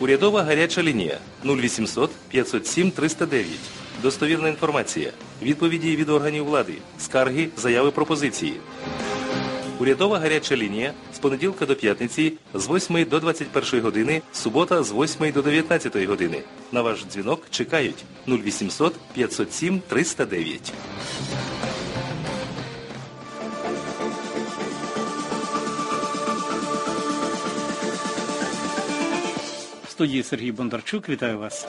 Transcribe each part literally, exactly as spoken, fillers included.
Урядова гаряча лінія нуль вісімсот п'ятсот сім триста дев'ять. Достовірна інформація. Відповіді від органів влади. Скарги, заяви, пропозиції. Урядова гаряча лінія з понеділка до п'ятниці з восьмої до двадцять першої години, субота з восьмої до дев'ятнадцятої години. На ваш дзвінок чекають нуль вісімсот п'ятсот сім триста дев'ять. В студії Сергій Бондарчук. Вітаю вас.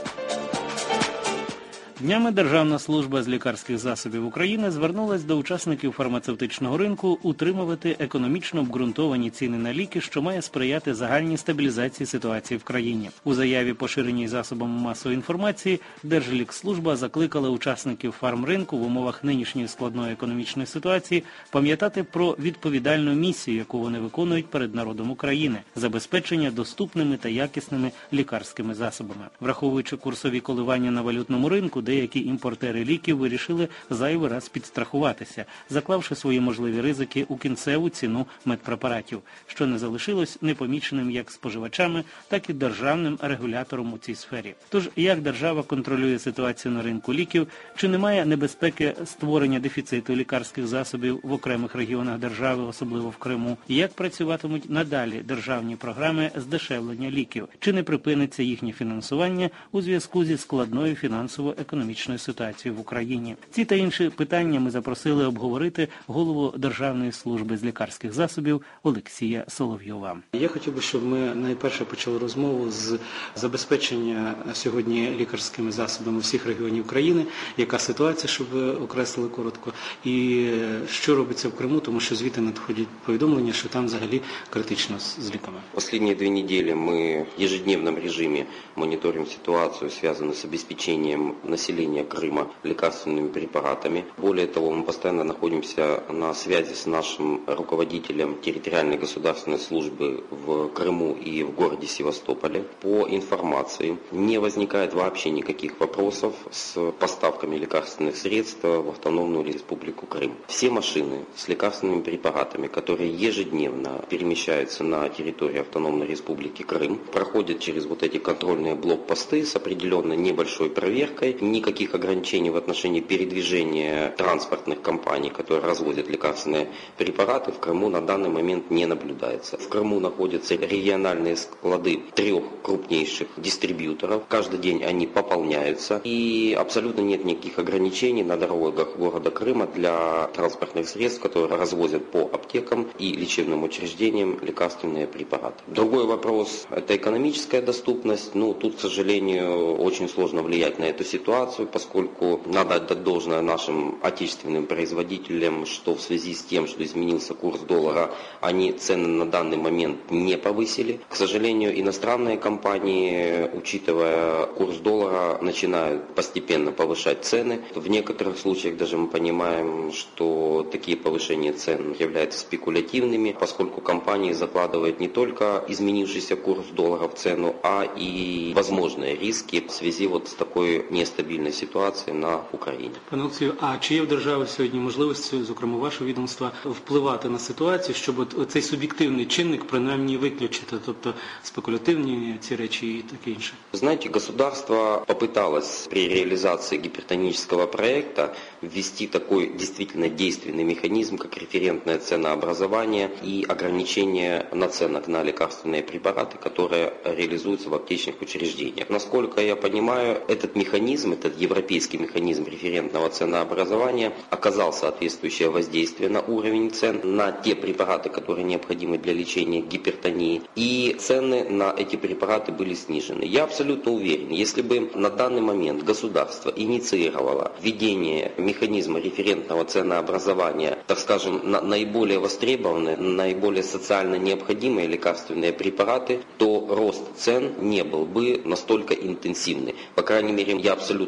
Днями Державна служба з лікарських засобів України звернулась до учасників фармацевтичного ринку утримувати економічно обґрунтовані ціни на ліки, що має сприяти загальній стабілізації ситуації в країні. У заяві, поширеній засобами масової інформації, Держлікслужба закликала учасників фармринку в умовах нинішньої складної економічної ситуації пам'ятати про відповідальну місію, яку вони виконують перед народом України – забезпечення доступними та якісними лікарськими засобами. Враховуючи курсові коливання на валютному ринку, деякі імпортери ліків вирішили зайвий раз підстрахуватися, заклавши свої можливі ризики у кінцеву ціну медпрепаратів, що не залишилось непоміченим як споживачами, так і державним регулятором у цій сфері. Тож, як держава контролює ситуацію на ринку ліків, чи немає небезпеки створення дефіциту лікарських засобів в окремих регіонах держави, особливо в Криму, і як працюватимуть надалі державні програми здешевлення ліків, чи не припиниться їхнє фінансування у зв'язку зі складною фінансово-економічною економічної ситуації в Україні. Ці та інші питання ми запросили обговорити голову Державної служби з лікарських засобів Олексія Соловйова. Я хотів би, щоб ми найперше почали розмову з забезпечення сьогодні лікарськими засобами всіх регіонів країни. Яка ситуація, щоб ви окреслили коротко, і що робиться в Криму, тому що звідти надходять повідомлення, що там взагалі критично з ліками. Последние две недели мы в ежедневном режиме мониторим ситуацию, связанную с обеспечением населения Крыма лекарственными препаратами. Более того, мы постоянно находимся на связи с нашим руководителем территориальной государственной службы в Крыму и в городе Севастополе. По информации, не возникает вообще никаких вопросов с поставками лекарственных средств в Автономную Республику Крым. Все машины с лекарственными препаратами, которые ежедневно перемещаются на территории Автономной Республики Крым, проходят через вот эти контрольные блокпосты с определенной небольшой проверкой. Никаких ограничений в отношении передвижения транспортных компаний, которые развозят лекарственные препараты, в Крыму на данный момент не наблюдается. В Крыму находятся региональные склады трех крупнейших дистрибьюторов. Каждый день они пополняются. И абсолютно нет никаких ограничений на дорогах города Крыма для транспортных средств, которые развозят по аптекам и лечебным учреждениям лекарственные препараты. Другой вопрос – это экономическая доступность. Ну, тут, к сожалению, очень сложно влиять на эту ситуацию, поскольку надо отдать должное нашим отечественным производителям, что в связи с тем, что изменился курс доллара, они цены на данный момент не повысили. К сожалению, иностранные компании, учитывая курс доллара, начинают постепенно повышать цены. В некоторых случаях даже мы понимаем, что такие повышения цен являются спекулятивными, поскольку компании закладывают не только изменившийся курс доллара в цену, а и возможные риски в связи вот с такой нестабільної ситуації на Україні. Пане Олексію, а чи є в держави сьогодні можливості, зокрема вашого відомства, впливати на ситуацію, щоб цей суб'єктивний чинник принаймні виключити, тобто спекулятивні ці речі і таке інше? Знаете, государство попыталось при реализации гипертонического проекта ввести такой действительно действенный механизм, как референтное ценообразование и ограничение наценок на лекарственные препараты, которые реализуются в аптечных учреждениях. Насколько я понимаю, этот механизм, этот европейский механизм референтного ценообразования оказал соответствующее воздействие на уровень цен на те препараты, которые необходимы для лечения гипертонии, и цены на эти препараты были снижены. Я абсолютно уверен, если бы на данный момент государство инициировало введение механизма референтного ценообразования, так скажем, на наиболее востребованные, наиболее социально необходимые лекарственные препараты, то рост цен не был бы настолько интенсивный. По крайней мере, я абсолютно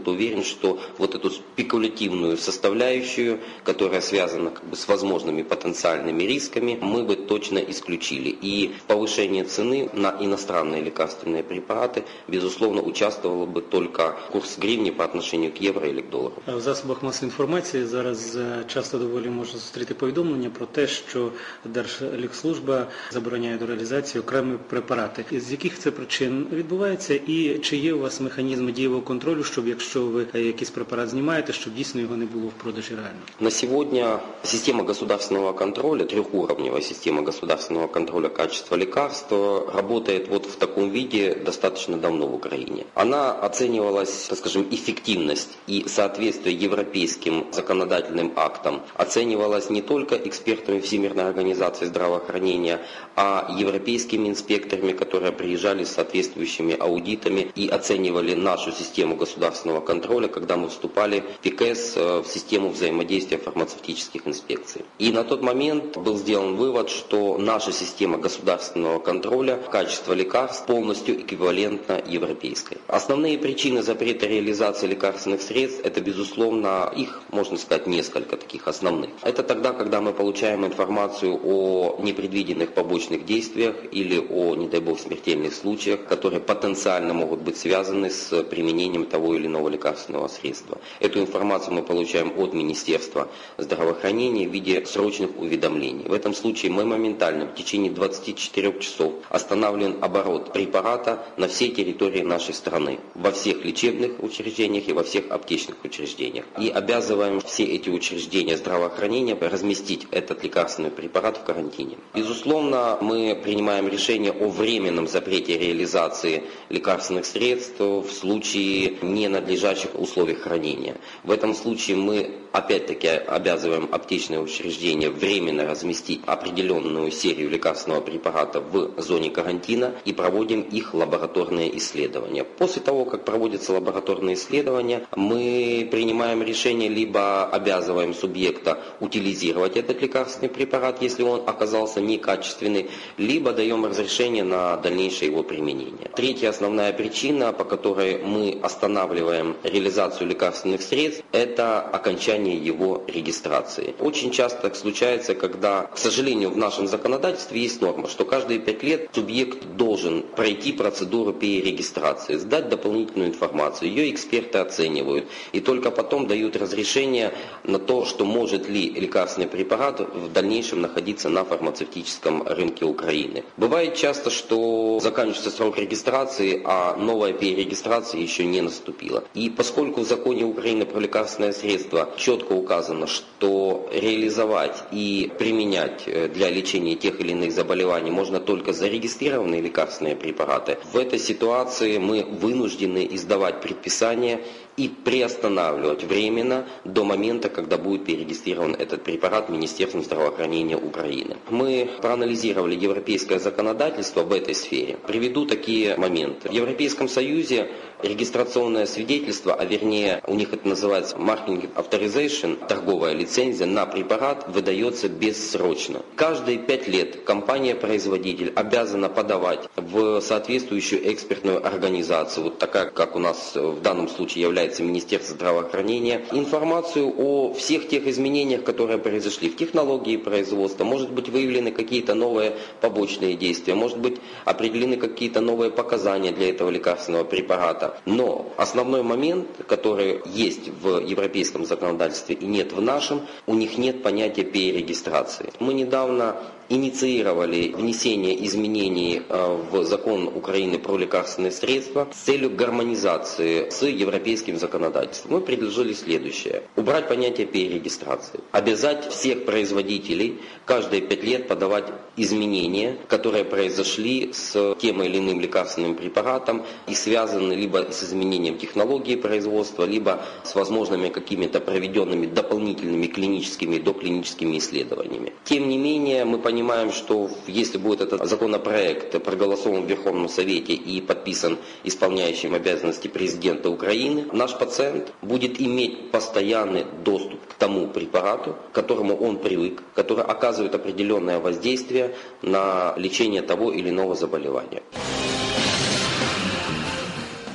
абсолютно уверен, что вот эту спекулятивную составляющую, которая связана как бы с возможными потенциальными рисками, мы бы точно исключили. И повышение цены на иностранные лекарственные препараты, безусловно, участвовало бы только курс гривни по отношению к евро или к доллару. В засобах масової інформації зараз часто доволі можна зустріти повідомлення про те, що Держлікслужба забороняє до реалізації окремі препарати. З яких це причин відбувається і чи є у вас механізми дієвого контролю, щоб якщо ви якийсь препарат знімаєте, щоб дійсно його не було в продажі реально? На сегодня система государственного контроля, трехуровневая система государственного контроля качества лекарств работает вот в таком виде достаточно давно в Украине. Она оценивалась, так скажем, эффективность и соответствие европейским законодательным актам оценивалась не только экспертами Всемирной организации здравоохранения, а европейскими инспекторами, которые приезжали с соответствующими аудитами и оценивали нашу систему государственного контроля, когда мы вступали в ПИКЭС, в систему взаимодействия фармацевтических инспекций. И на тот момент был сделан вывод, что наша система государственного контроля качества лекарств полностью эквивалентна европейской. Основные причины запрета реализации лекарственных средств, это, безусловно, их, можно сказать, несколько таких основных. Это тогда, когда мы получаем информацию о непредвиденных побочных действиях или о, не дай бог, смертельных случаях, которые потенциально могут быть связаны с применением того или иного лекарственного средства. Эту информацию мы получаем от Министерства здравоохранения в виде срочных уведомлений. В этом случае мы моментально в течение двадцати четырёх часов останавливаем оборот препарата на всей территории нашей страны, во всех лечебных учреждениях и во всех аптечных учреждениях. И обязываем все эти учреждения здравоохранения разместить этот лекарственный препарат в карантине. Безусловно, мы принимаем решение о временном запрете реализации лекарственных средств в случае ненадлежащих условий хранения. В этом случае мы опять-таки обязываем аптечные учреждения временно разместить определенную серию лекарственного препарата в зоне карантина и проводим их лабораторные исследования. После того, как проводятся лабораторные исследования, мы принимаем решение, либо обязываем субъекта утилизировать этот лекарственный препарат, если он оказался некачественный, либо даем разрешение на дальнейшее его применение. Третья основная причина, по которой мы останавливаем реализацию лекарственных средств, это окончание его регистрации. Очень часто так случается, когда, к сожалению, в нашем законодательстве есть норма, что каждые пять лет субъект должен пройти процедуру перерегистрации, сдать дополнительную информацию, ее эксперты оценивают, и только потом дают разрешение на то, что может ли лекарственный препарат в дальнейшем находиться на фармацевтическом рынке Украины. Бывает часто, что заканчивается срок регистрации, а новая перерегистрация еще не наступила. И поскольку в законе Украины про лекарственное средство четко указано, что реализовать и применять для лечения тех или иных заболеваний можно только зарегистрированные лекарственные препараты, в этой ситуации мы вынуждены издавать предписание и приостанавливать временно до момента, когда будет перерегистрирован этот препарат Министерством здравоохранения Украины. Мы проанализировали европейское законодательство в этой сфере. Приведу такие моменты. В Европейском Союзе регистрационное свидетельство, а вернее у них это называется marketing authorization, торговая лицензия на препарат выдается бессрочно. Каждые пять лет компания-производитель обязана подавать в соответствующую экспертную организацию, вот такая, как у нас в данном случае является Министерство здравоохранения, информацию о всех тех изменениях, которые произошли в технологии производства. Может быть выявлены какие-то новые побочные действия, может быть определены какие-то новые показания для этого лекарственного препарата. Но основной момент, который есть в европейском законодательстве и нет в нашем, у них нет понятия перерегистрации. Мы недавно инициировали внесение изменений в закон Украины про лекарственные средства с целью гармонизации с европейским законодательством. Мы предложили следующее. Убрать понятие перерегистрации. Обязать всех производителей каждые пять лет подавать изменения, которые произошли с тем или иным лекарственным препаратом и связаны либо с изменением технологии производства, либо с возможными какими-то проведенными дополнительными клиническими и доклиническими исследованиями. Тем не менее, мы понимаем, Понимаем, что если будет этот законопроект проголосован в Верховном Совете и подписан исполняющим обязанности президента Украины, наш пациент будет иметь постоянный доступ к тому препарату, к которому он привык, который оказывает определенное воздействие на лечение того или иного заболевания.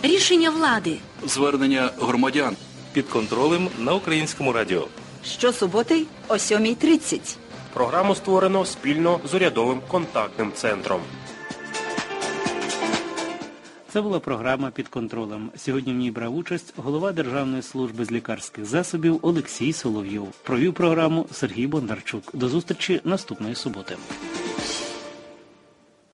Рішення влади. Звернення громадян. Під контролем на Українському радіо. Щосуботи о сьомій тридцять. Програму створено спільно з урядовим контактним центром. Це була програма «Під контролем». Сьогодні в ній брав участь голова Державної служби з лікарських засобів Олексій Соловйов. Провів програму Сергій Бондарчук. До зустрічі наступної суботи.